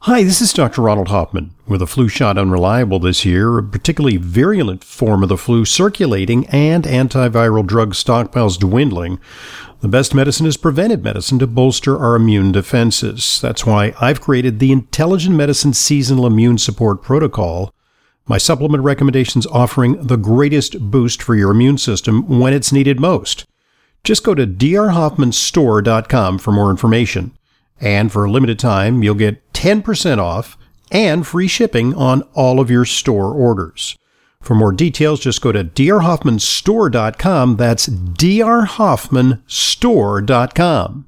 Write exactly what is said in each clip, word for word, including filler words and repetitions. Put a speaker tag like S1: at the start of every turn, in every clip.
S1: Hi, this is Doctor Ronald Hoffman. With a flu shot unreliable this year, a particularly virulent form of the flu circulating, and antiviral drug stockpiles dwindling, the best medicine is preventive medicine to bolster our immune defenses. That's why I've created the Intelligent Medicine Seasonal Immune Support Protocol, my supplement recommendations offering the greatest boost for your immune system when it's needed most. Just go to d r hoffman store dot com for more information. And for a limited time, you'll get ten percent off and free shipping on all of your store orders. For more details, just go to d r hoffman store dot com. That's d r hoffman store dot com.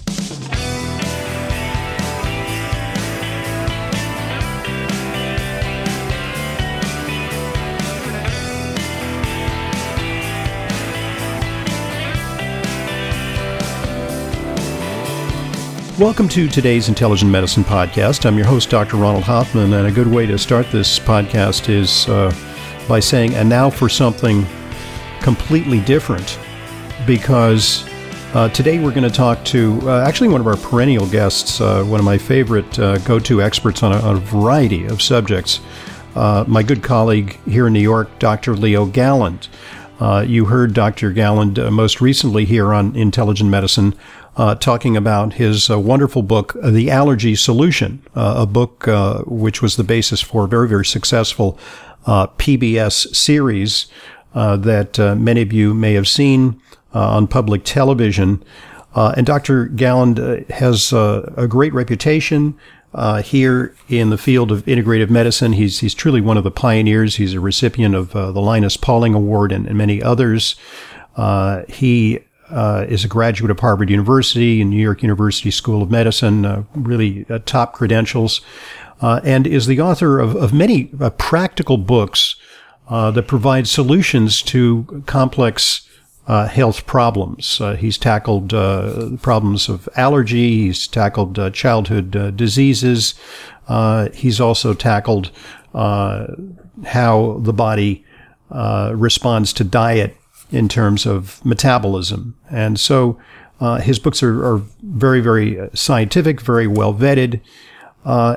S1: Welcome to today's Intelligent Medicine Podcast. I'm your host, Doctor Ronald Hoffman, and a good way to start this podcast is uh, by saying, and now for something completely different, because uh, today we're going to talk to uh, actually one of our perennial guests, uh, one of my favorite uh, go-to experts on a, on a variety of subjects, uh, my good colleague here in New York, Doctor Leo Galland. Uh, you heard Doctor Galland uh, most recently here on Intelligent Medicine uh, talking about his uh, wonderful book, uh, The Allergy Solution, uh, a book uh, which was the basis for a very, very successful uh, P B S series uh, that uh, many of you may have seen uh, on public television. Uh, and Doctor Galland uh, has uh, a great reputation Uh, here in the field of integrative medicine. He's he's truly one of the pioneers. He's a recipient of uh, the Linus Pauling Award and, and many others. Uh, he uh, is a graduate of Harvard University and New York University School of Medicine, uh, really uh, top credentials, uh, and is the author of, of many uh, practical books uh, that provide solutions to complex Uh, health problems. Uh, he's tackled uh, problems of allergy. He's tackled uh, childhood uh, diseases. Uh, he's also tackled uh, how the body uh, responds to diet in terms of metabolism. And so uh, his books are, are very, very scientific, very well vetted. Uh,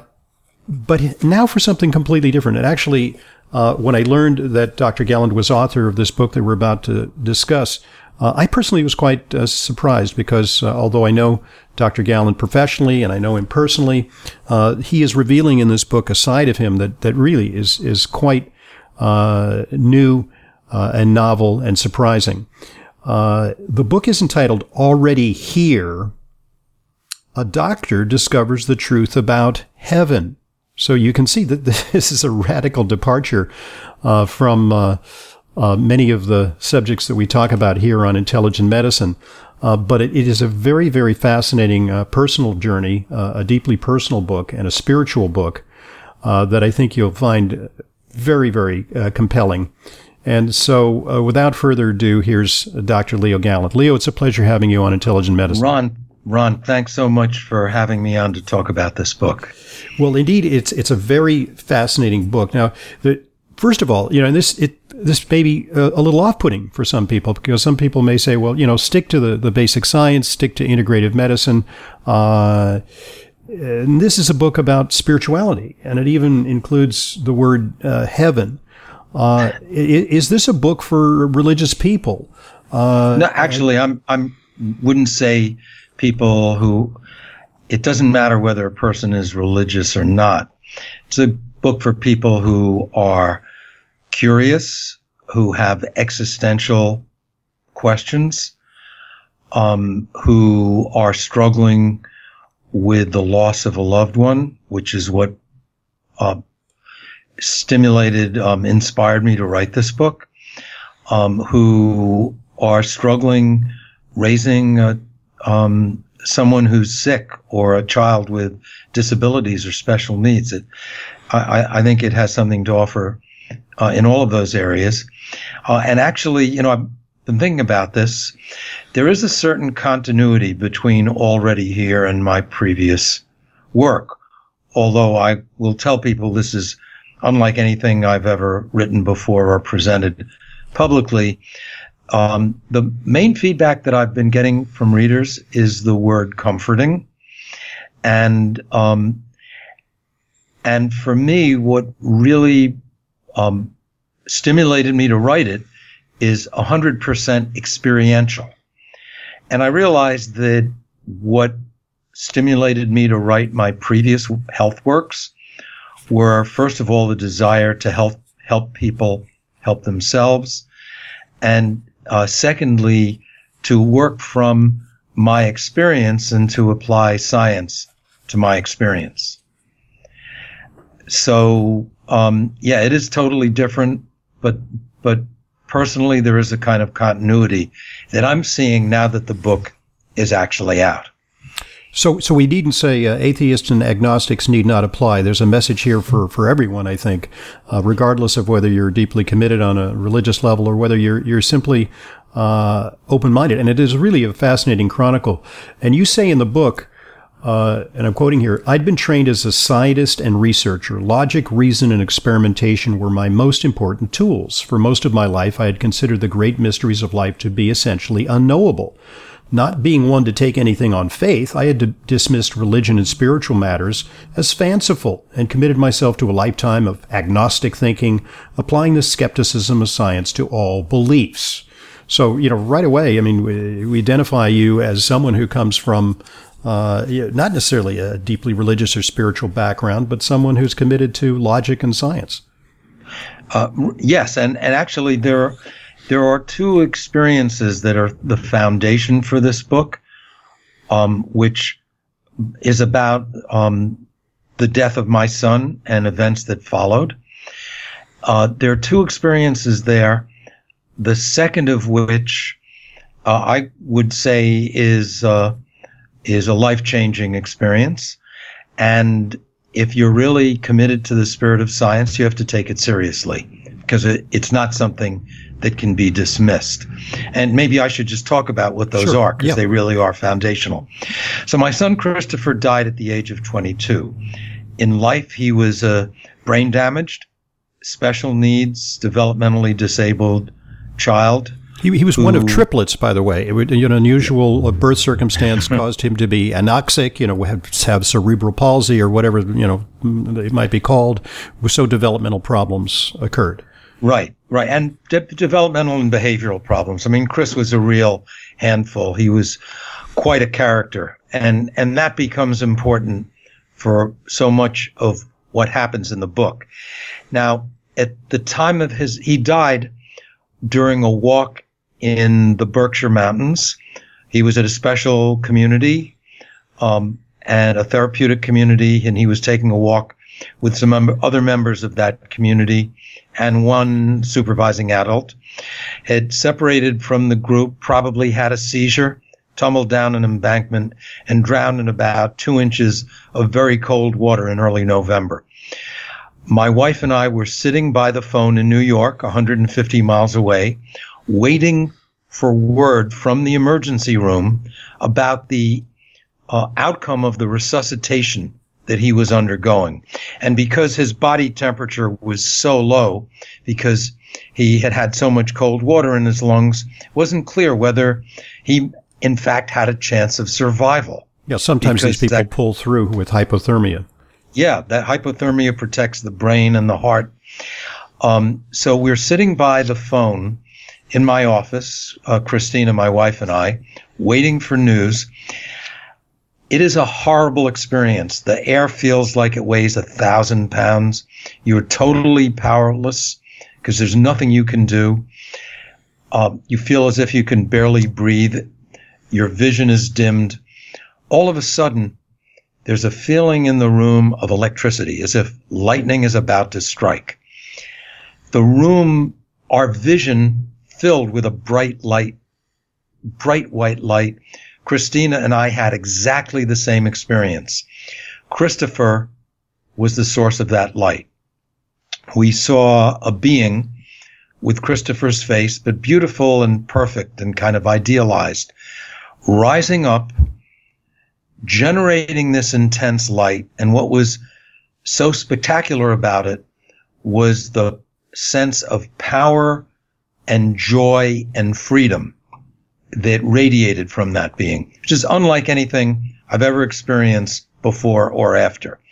S1: but now for something completely different. And actually, Uh, when I learned that Doctor Galland was author of this book that we're about to discuss, uh, I personally was quite uh, surprised because uh, although I know Doctor Galland professionally and I know him personally, uh, he is revealing in this book a side of him that, that really is, is quite uh, new uh, and novel and surprising. Uh, the book is entitled Already Here, A Doctor Discovers the Truth About Heaven. So you can see that this is a radical departure uh, from uh, uh, many of the subjects that we talk about here on Intelligent Medicine. Uh, but it, it is a very, very fascinating uh, personal journey, uh, a deeply personal book and a spiritual book uh, that I think you'll find very, very uh, compelling. And so uh, without further ado, here's Doctor Leo Galland. Leo, it's a pleasure having you on Intelligent Medicine.
S2: Ron, Ron, thanks so much for having me on to talk about this book.
S1: Well, indeed, it's it's a very fascinating book. Now, the, first of all, you know, this it this may be a, a little off-putting for some people because some people may say, well, you know, stick to the, the basic science, stick to integrative medicine. Uh, and this is a book about spirituality, and it even includes the word uh, heaven. Uh, is, is this a book for religious people? Uh,
S2: no, actually, I'm I'm wouldn't say people who. It doesn't matter whether a person is religious or not. It's a book for people who are curious, who have existential questions, um, who are struggling with the loss of a loved one, which is what uh, stimulated, um, inspired me to write this book, um, who are struggling raising a, um, someone who's sick or a child with disabilities or special needs. It, I, I think it has something to offer uh, in all of those areas. Uh, and actually, you know, I've been thinking about this. There is a certain continuity between Already Here and my previous work, although I will tell people this is unlike anything I've ever written before or presented publicly. Um, the main feedback that I've been getting from readers is the word comforting. And um, And for me, what really um, stimulated me to write it is one hundred percent experiential. And I realized that what stimulated me to write my previous health works were, first of all, the desire to help help people help themselves, and uh, secondly, to work from my experience and to apply science to my experience. So, um, yeah, it is totally different, but but personally, there is a kind of continuity that I'm seeing now that the book is actually out.
S1: So, so we needn't say uh, atheists and agnostics need not apply. There's a message here for, for everyone, I think, uh, regardless of whether you're deeply committed on a religious level or whether you're you're simply uh, open-minded. And it is really a fascinating chronicle. And you say in the book, uh, and I'm quoting here, "I'd been trained as a scientist and researcher. Logic, reason, and experimentation were my most important tools. For most of my life, I had considered the great mysteries of life to be essentially unknowable. Not being one to take anything on faith, I had d- dismissed religion and spiritual matters as fanciful and committed myself to a lifetime of agnostic thinking, applying the skepticism of science to all beliefs." So, you know, right away, I mean, we, we identify you as someone who comes from uh, not necessarily a deeply religious or spiritual background, but someone who's committed to logic and science.
S2: Uh, yes, and, and actually there are... There are two experiences that are the foundation for this book, um, which is about um, the death of my son and events that followed. Uh, there are two experiences there, the second of which uh, I would say is uh, is a life-changing experience. And if you're really committed to the spirit of science, you have to take it seriously, because it, it's not something that can be dismissed. And maybe I should just talk about what those
S1: Sure.
S2: are, because
S1: yeah.
S2: they really are foundational. So my son Christopher died at the age of twenty-two. In life, he was uh, brain damaged, special needs, developmentally disabled child.
S1: He, he was
S2: who,
S1: one of triplets, by the way. It would, you know, an unusual birth circumstance caused him to be anoxic, you know, have, have cerebral palsy or whatever, you know, it might be called. So developmental problems occurred.
S2: Right, right. And de- developmental and behavioral problems. I mean, Chris was a real handful. He was quite a character. And, and that becomes important for so much of what happens in the book. Now, at the time of his, he died during a walk in the Berkshire Mountains. He was at a special community, um, and a therapeutic community, and he was taking a walk with some mem- other members of that community, and one supervising adult had separated from the group, probably had a seizure, tumbled down an embankment, and drowned in about two inches of very cold water in early November. My wife and I were sitting by the phone in New York, one hundred fifty miles away, waiting for word from the emergency room about the uh, outcome of the resuscitation that he was undergoing. And because his body temperature was so low, because he had had so much cold water in his lungs, it wasn't clear whether he, in fact, had a chance of survival.
S1: Yeah, sometimes these people that, pull through with hypothermia.
S2: Yeah, that hypothermia protects the brain and the heart. Um, so we're sitting by the phone in my office, uh, Christina, my wife, and I, waiting for news. It is a horrible experience. The air feels like it weighs a thousand pounds. You're totally powerless because there's nothing you can do. Uh, you feel as if you can barely breathe. Your vision is dimmed. All of a sudden, there's a feeling in the room of electricity, as if lightning is about to strike. The room, our vision filled with a bright light, bright white light. Christina and I had exactly the same experience. Christopher was the source of that light. We saw a being with Christopher's face, but beautiful and perfect and kind of idealized, rising up, generating this intense light. And what was so spectacular about it was the sense of power and joy and freedom that radiated from that being, which is unlike anything I've ever experienced before or after.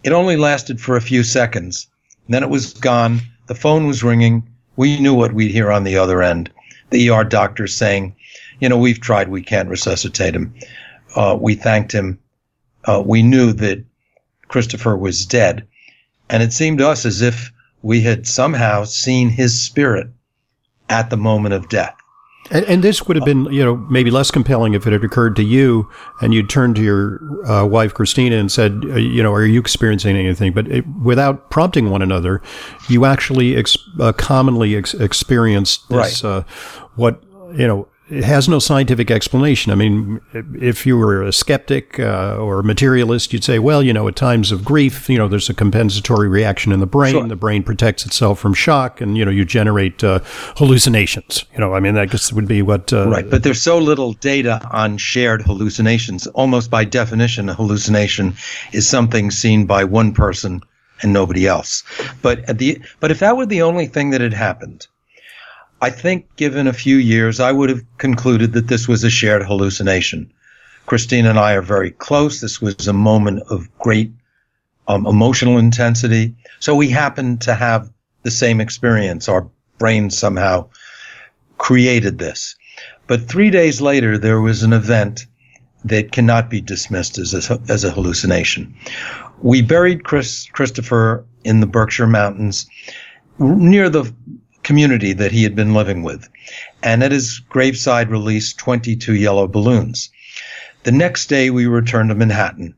S2: It only lasted for a few seconds. Then it was gone. The phone was ringing. We knew what we'd hear on the other end. The E R doctor saying, you know, we've tried. We can't resuscitate him. Uh, we thanked him. Uh, we knew that Christopher was dead. And it seemed to us as if we had somehow seen his spirit at the moment of death.
S1: And, and this would have been, you know, maybe less compelling if it had occurred to you and you'd turned to your uh, wife, Christina, and said, uh, you know, are you experiencing anything? But it, without prompting one another, you actually ex- uh, commonly ex- experienced this,
S2: right.
S1: uh, what, you know, it has no scientific explanation. I mean, if you were a skeptic uh, or a materialist, you'd say, well, you know, at times of grief, you know, there's a compensatory reaction in the brain.
S2: Sure.
S1: The brain protects itself from shock, and, you know, you generate uh, hallucinations. You know, I mean, that just would be what... Uh,
S2: right, but there's so little data on shared hallucinations. Almost by definition, a hallucination is something seen by one person and nobody else. But at the but if that were the only thing that had happened, I think given a few years, I would have concluded that this was a shared hallucination. Christina and I are very close. This was a moment of great um, emotional intensity. So we happened to have the same experience. Our brains somehow created this. But three days later, there was an event that cannot be dismissed as a, as a hallucination. We buried Chris, Christopher in the Berkshire Mountains near the community that he had been living with, and at his graveside released twenty-two yellow balloons. The next day we returned to Manhattan,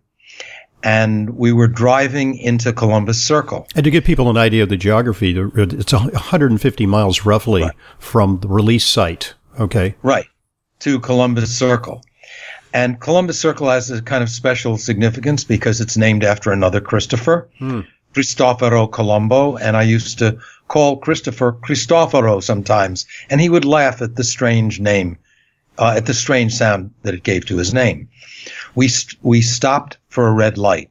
S2: and we were driving into Columbus Circle.
S1: And to give people an idea of the geography, it's one hundred fifty miles roughly right. from the release site. Okay.
S2: Right. To Columbus Circle. And Columbus Circle has a kind of special significance because it's named after another Christopher, hmm. Cristoforo Colombo, and I used to call Christopher Cristoforo sometimes, and he would laugh at the strange name, uh, at the strange sound that it gave to his name. We st- we stopped for a red light.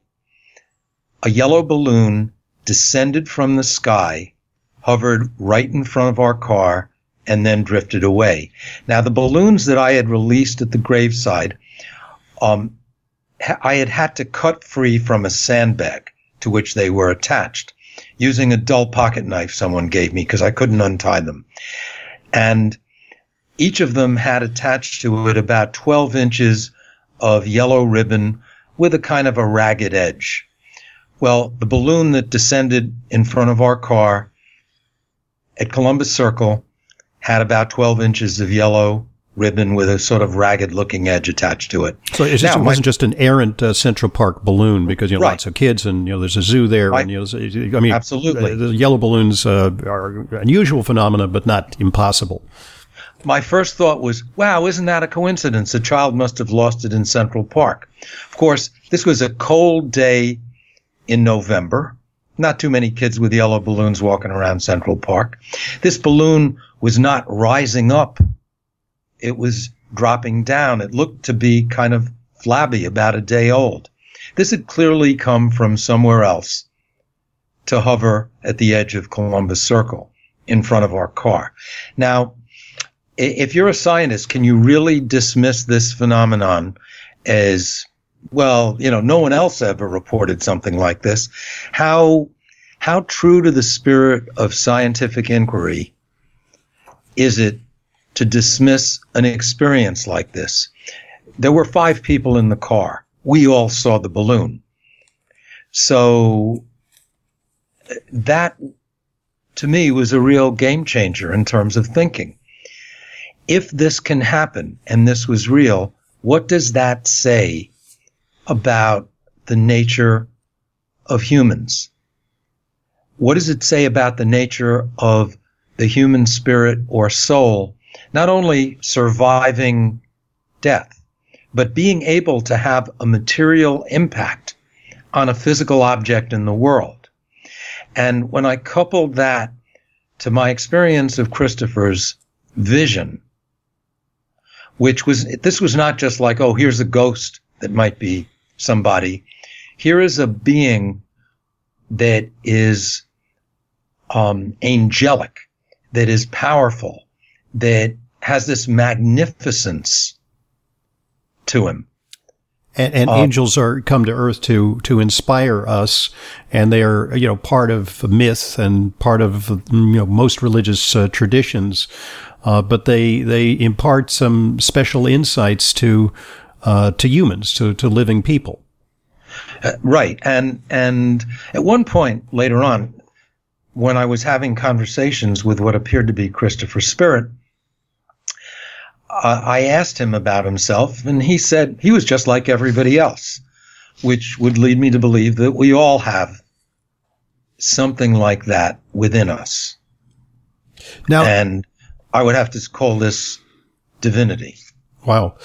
S2: A yellow balloon descended from the sky, hovered right in front of our car, and then drifted away. Now, the balloons that I had released at the graveside, um, ha- I had had to cut free from a sandbag to which they were attached, using a dull pocket knife someone gave me because I couldn't untie them. And each of them had attached to it about twelve inches of yellow ribbon with a kind of a ragged edge. Well, the balloon that descended in front of our car at Columbus Circle had about twelve inches of yellow ribbon with a sort of ragged-looking edge attached to it.
S1: So it's just, now, it wasn't my, just an errant uh, Central Park balloon because, you know,
S2: right.
S1: lots of kids and, you know, there's a zoo there. Right. And, you know, I mean,
S2: absolutely.
S1: Uh, the yellow balloons uh, are unusual phenomena, but not impossible.
S2: My first thought was, wow, isn't that a coincidence? A child must have lost it in Central Park. Of course, this was a cold day in November. Not too many kids with yellow balloons walking around Central Park. This balloon was not rising up. It was dropping down. It looked to be kind of flabby, about a day old. This had clearly come from somewhere else to hover at the edge of Columbus Circle in front of our car. Now, if you're a scientist, can you really dismiss this phenomenon as, well, you know, no one else ever reported something like this? How, how true to the spirit of scientific inquiry is it to dismiss an experience like this? There were five people in the car. We all saw the balloon. So that, to me, was a real game changer in terms of thinking. If this can happen, and this was real, what does that say about the nature of humans? What does it say about the nature of the human spirit or soul, not only surviving death, but being able to have a material impact on a physical object in the world? And when I coupled that to my experience of Christopher's vision, which was, this was not just like, oh, here's a ghost that might be somebody. Here is a being that is um, angelic, that is powerful, that has this magnificence to him.
S1: And, and um, angels are come to earth to to inspire us, and they are, you know, part of myth and part of, you know, most religious uh, traditions. Uh, but they they impart some special insights to uh, to humans, to to living people.
S2: Uh, right, and and at one point later on, when I was having conversations with what appeared to be Christopher's spirit, I asked him about himself, and he said he was just like everybody else, which would lead me to believe that we all have something like that within us. Now, and I would have to call this divinity.
S1: Wow.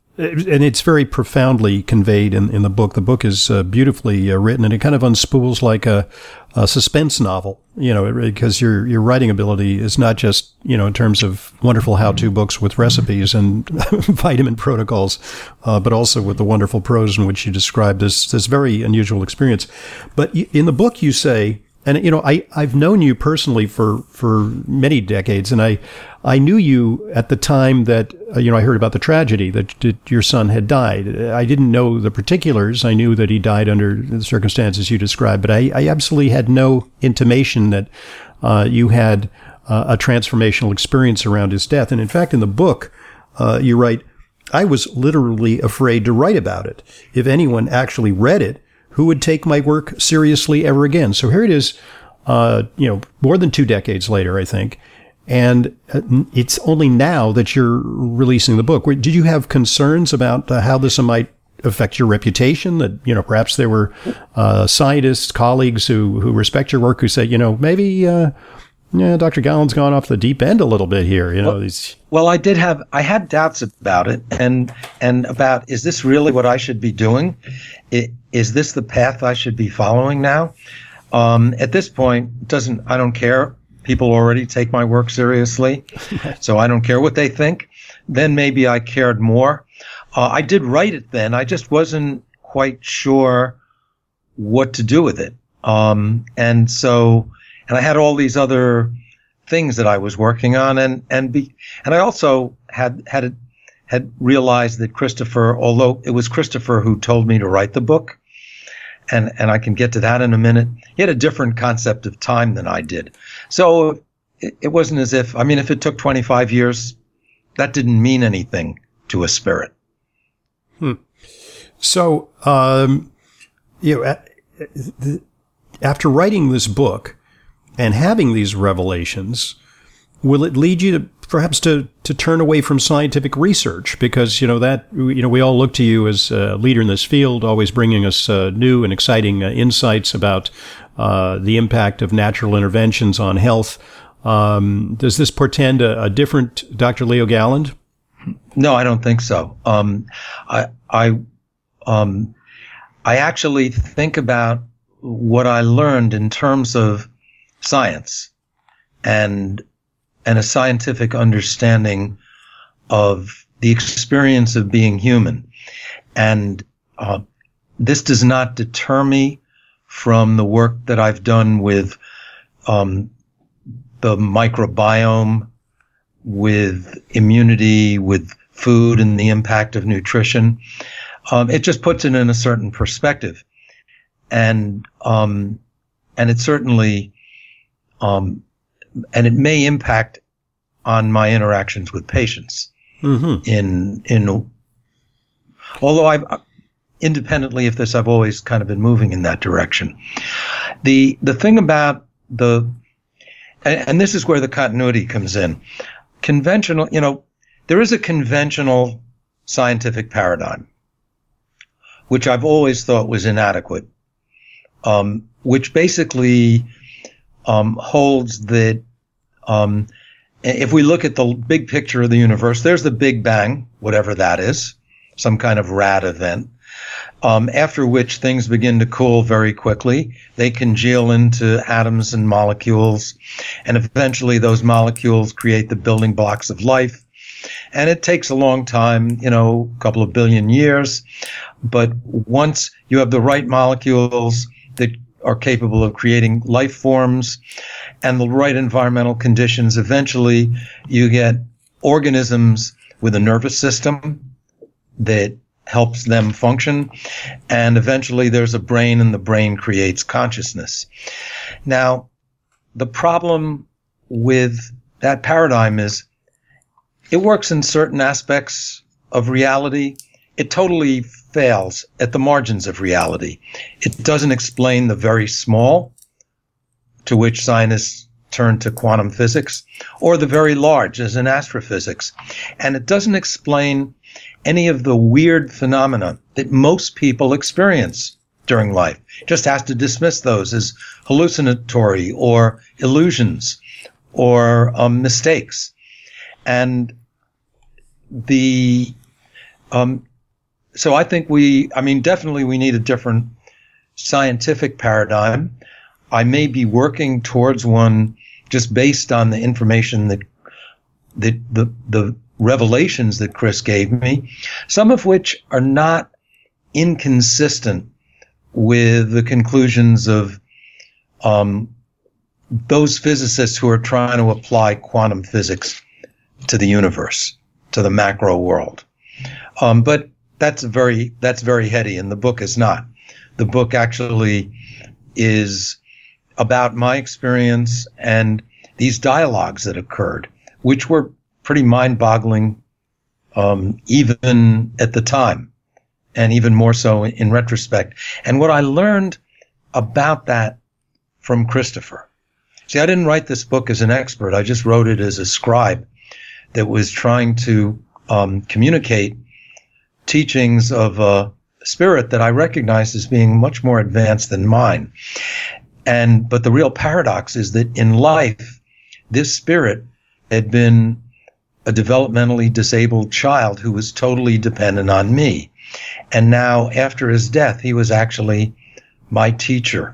S1: And it's very profoundly conveyed in, in the book. The book is uh, beautifully uh, written, and it kind of unspools like a, a suspense novel, you know, because your your writing ability is not just, you know, in terms of wonderful how-to books with recipes and vitamin protocols, uh, but also with the wonderful prose in which you describe this this very unusual experience. But in the book, you say, and, you know, I, I've known you personally for, for many decades, and I, I knew you at the time that, uh, you know, I heard about the tragedy that, that your son had died. I didn't know the particulars. I knew that he died under the circumstances you described, but I, I absolutely had no intimation that uh, you had uh, a transformational experience around his death. And in fact, in the book, uh, you write, I was literally afraid to write about it. If anyone actually read it, who would take my work seriously ever again? So here it is, uh, you know, more than two decades later, I think. And it's only now that you're releasing the book. Did you have concerns about uh, how this might affect your reputation? That, you know, perhaps there were uh, scientists, colleagues who, who respect your work who say, you know, maybe uh, yeah, Doctor Gallen's gone off the deep end a little bit here. You know,
S2: well,
S1: these.
S2: Well, I did have, I had doubts about it, and and about, is this really what I should be doing? It, is this the path I should be following now? Um, at this point, doesn't I don't care. People already take my work seriously, so I don't care what they think. Then maybe I cared more. Uh, I did write it then. I just wasn't quite sure what to do with it. Um, and so, and I had all these other things that I was working on, and and be, and I also had had had realized that Christopher, although it was Christopher who told me to write the book, and and I can get to that in a minute, he had a different concept of time than I did. So it, it wasn't as if, I mean, if it took twenty-five years, that didn't mean anything to a spirit.
S1: Hmm. So, um, you know, after writing this book and having these revelations, will it lead you to perhaps to, to turn away from scientific research? Because, you know, that, you know, we all look to you as a leader in this field, always bringing us uh, new and exciting uh, insights about uh, the impact of natural interventions on health. Um, does this portend a, a different Doctor Leo Galland?
S2: No, I don't think so. Um, I, I, um, I actually think about what I learned in terms of science and and a scientific understanding of the experience of being human. And uh, this does not deter me from the work that I've done with um, the microbiome, with immunity, with food and the impact of nutrition. Um, it just puts it in a certain perspective. And um, and it certainly, um, and it may impact on my interactions with patients. Mm-hmm. In in, although I've independently of this, I've always kind of been moving in that direction. The the thing about the, and, and this is where the continuity comes in. Conventional, you know, there is a conventional scientific paradigm, which I've always thought was inadequate. Um, which basically um, holds that um, if we look at the big picture of the universe, there's the Big Bang, whatever that is, some kind of rad event, um, after which things begin to cool very quickly. They congeal into atoms and molecules, and eventually those molecules create the building blocks of life. And it takes a long time, you know, a couple of billion years. But once you have the right molecules that are capable of creating life forms and the right environmental conditions, eventually you get organisms with a nervous system that helps them function. And eventually there's a brain, and the brain creates consciousness. Now, the problem with that paradigm is it works in certain aspects of reality. It totally fails at the margins of reality. It doesn't explain the very small, to which scientists turn to quantum physics, or the very large, as in astrophysics. And it doesn't explain any of the weird phenomena that most people experience during life. It just has to dismiss those as hallucinatory or illusions or um, mistakes. And the um, so I think we, I mean, definitely we need a different scientific paradigm. I may be working towards one just based on the information that, that the, the revelations that Chris gave me, some of which are not inconsistent with the conclusions of um, those physicists who are trying to apply quantum physics to the universe, to the macro world. Um, but that's very, that's very heady, and the book is not. The book actually is about my experience and these dialogues that occurred, which were pretty mind-boggling, um, even at the time, and even more so in retrospect. And what I learned about that from Christopher. See, I didn't write this book as an expert. I just wrote it as a scribe that was trying to um, communicate teachings of a spirit that I recognized as being much more advanced than mine. And but the real paradox is that in life, this spirit had been a developmentally disabled child who was totally dependent on me. And now, after his death, he was actually my teacher.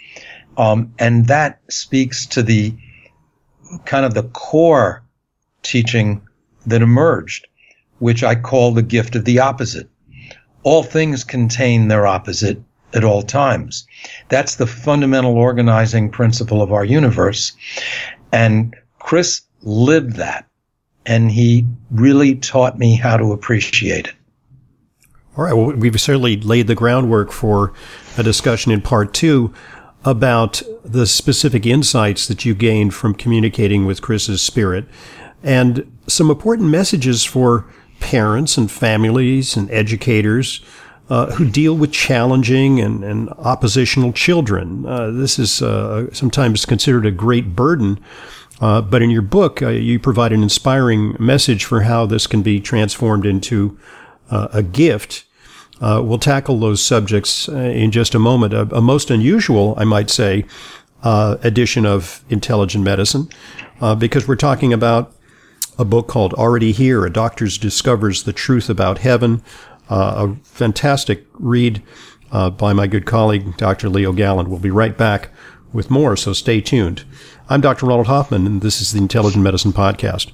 S2: Um, and that speaks to the kind of the core teaching that emerged, which I call the gift of the opposite. All things contain their opposite at all times. That's the fundamental organizing principle of our universe. And Chris lived that, and he really taught me how to appreciate it.
S1: All right. Well, we've certainly laid the groundwork for a discussion in part two about the specific insights that you gained from communicating with Chris's spirit, and some important messages for parents and families and educators uh, who deal with challenging and, and oppositional children. Uh, this is uh, sometimes considered a great burden, uh, but in your book, uh, you provide an inspiring message for how this can be transformed into uh, a gift. Uh, we'll tackle those subjects uh, in just a moment. A, a most unusual, I might say, uh, edition of Intelligent Medicine, uh, because we're talking about a book called Already Here, A Doctor Discovers the Truth About Heaven, uh, a fantastic read uh, by my good colleague, Doctor Leo Galland. We'll be right back with more, so stay tuned. I'm Doctor Ronald Hoffman, and this is the Intelligent Medicine Podcast.